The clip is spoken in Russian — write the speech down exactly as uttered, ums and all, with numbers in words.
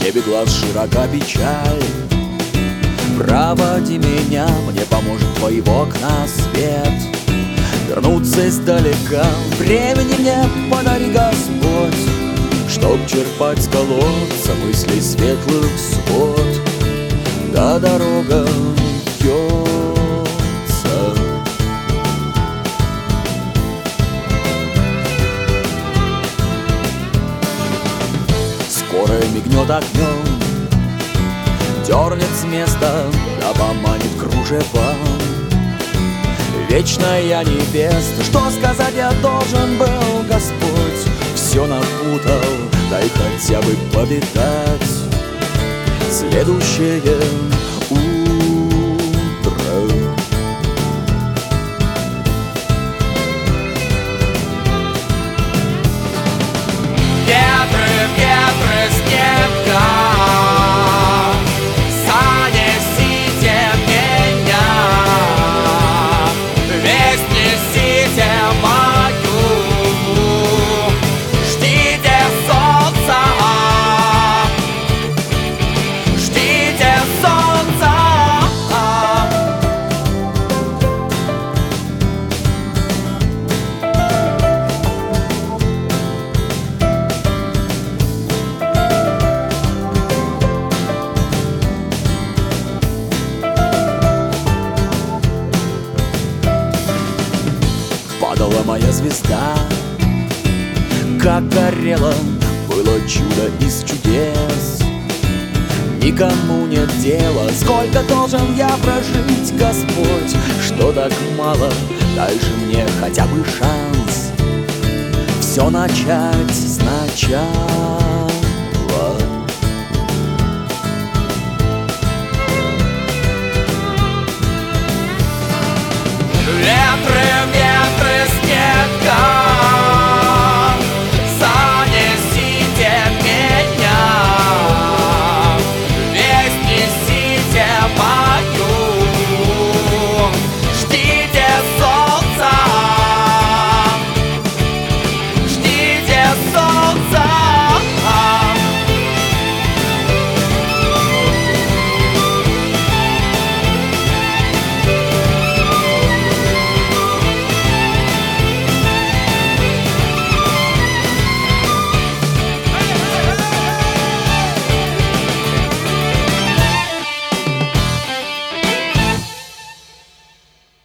небе глаз широка печаль. Проводи меня, мне поможет твои окна свет. Вернуться издалека, времени мне подари, Господь, чтоб черпать с колодца мыслей светлых свод. Да дорога вьется. Скоро мигнет огнем, дернет с места, да поманит кружева. Вечная невеста, что сказать я должен был, Господь? Все напутал, дай хотя бы повидать следующее утро. Ветры, ветры, снега, занесите меня, весть несите мою, ждите солнца, ждите солнца. Падала моя звезда, как горела, было чудо из чудес. Никому нет дела, сколько должен я прожить, Господь, что так мало, дальше мне хотя бы шанс все начать сначала.